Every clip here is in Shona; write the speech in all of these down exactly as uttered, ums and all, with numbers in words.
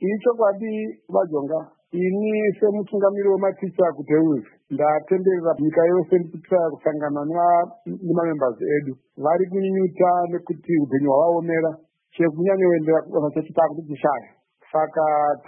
ichokwadi vajonga ini semutungamiri wematicha kuteuzi ndatenderera nyika yose ndikutaya kusangana nemamembers edu vari kunyunyuta nekuti upenyu hwavaomera chekunyanyoendera kudanho chechi takuti tishaya. Saka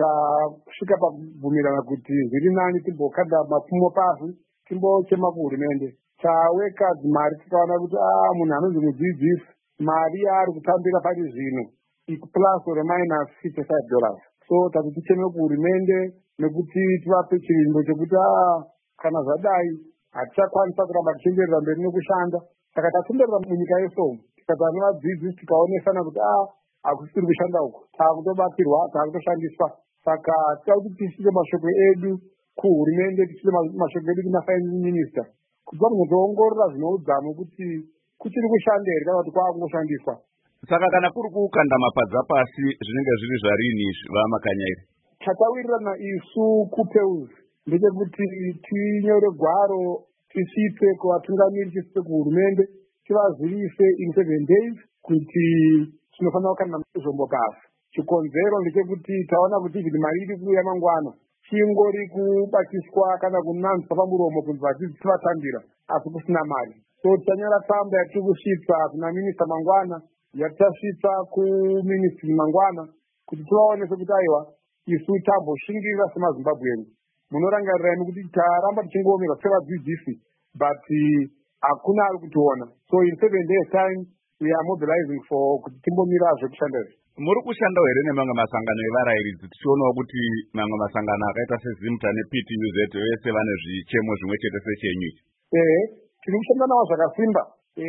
tasvika pakubvumirana kuti zviri nani timbokanda mapfumo pasi timbochema kuhurumende. Taweka mari tikaona kuti a munhu anonzi mudzidzisi mari yaari kutambira pari zvino plus or minus fifty-five dollars. So tati ticheme kuhurumende nekuti tivape chirindo chekuti a kana zvadai hatichakwanisa kuramba tichienderera mberi nekushanda. Saka tatenderera munyika yesomo tikata nevadzidzisi tikaonesana kuti a hakusiri kushanda uku taakutobatsirwa taakutoshandiswa. Saka tida kuti tisvike mashoko edu kuhurumende tisvike mashoko edu kumafinance minister kuti vanozoongorora zvinoudzamu kuti kuchiri kushanda here kana kuti kwaakungoshandiswa. Saka kana kuri kukanda mapadza pasi zvinenge zviri zvarini vamakanyairi? Tatawirirana isu kupeuzi ndechekuti tinyore gwaro tisvipe kuvatungamiri tisvipe kuhurumende tivazivise in seven days kuti tinofanira kukanda zvombo pasi. Chikonzero ndechekuti taona kuti kuti mari iri kuuya mangwana chingori kubatiswa kana kunanzwa pamuromo kunzi vadzidzi tivatambira asi kusina mari. So tichanyora tsamba yatiri kusvitsa kuna minista mangwana yatichasvitsa kuministry mangwana kuti tivaonese kuti aiwa isu tamboshingirira semazimbabweni munorangarirani kuti taramba tichingoomerwa sevadzidzisi but hakuna ari kutiona. So in seven days time we are mobilizing for kuti timbomira zvekushanda izvi. Muri kushanda here nemamwe masangano evarairidzi tichionawo kuti mamwe masangano akaita sezimta neP T U Z vese vane zvichemo zvimwe chete sechenyu ichi? Ehe, tiri kushanda navo zvakasimba.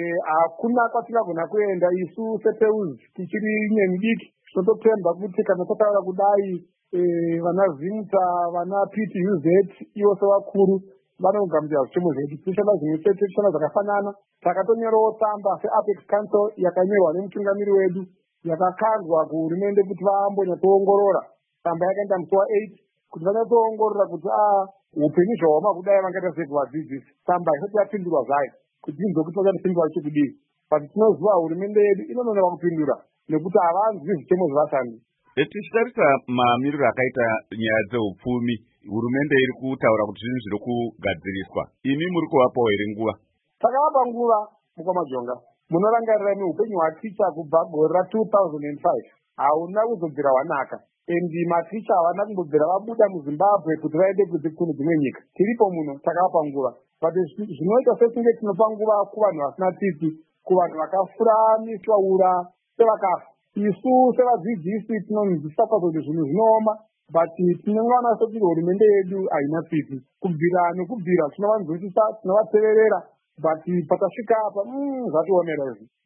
Hakuna kwatingagona kuenda isu sepeuzi tichiri nyemudiki. Tinototenda kuti kana totaura kudai vana zimta vana P T U Z ivo sevakuru vanogamuchira zvichemo zvedu. Tinoshanda zvimwe chete, tinoshanda zvakafanana. Takatonyorawo tsamba seApex Council yakanyorwa nemutungamiri wedu yakakandwa kuhurumende kuti vambonyatsoongorora. Tsamba yakaenda musi wa8 kuti vanyatsoongorora kuti a upenyu zvahoma kudai vangaita sei kuvadzidzisi. Tsamba isati yapindurwa zvayo kuti inzokuti vachatipindura chekudii. But tinoziva hurumende yedu inononoka kupindura nekuti havanzwi zvichemo zvevashandi. Tichitarisa mamiriro akaita nyaya dzeupfumi, hurumende iri kutaura kuti zvinhu zviri kugadziriswa. Imi muri kuvapawo here nguva? Takavapa nguva mukwamajonga. Munorangarira neupenyu hwaticha kubva gore ra two thousand five hauna kuzodzera hwanaka. Endi maticha havana kumbobvira vabuda muZimbabwe kuti vaende kune dzimwe nyika. Tiripo muno takavapa nguva. But zvinoita sekunge tinopa nguva kuvanhu vasina tsitsi, kuvanhu vakafuramiswa ura sevakafa. Isu sevadzidzisi tinonzwisisa kuti zvinhu zvinooma but tinongoona sekuti hurumende yedu haina tsitsi. Kubvira nekubvira tinovanzwisisa, tinovateverera but patasvika apa zvatiomera izvi.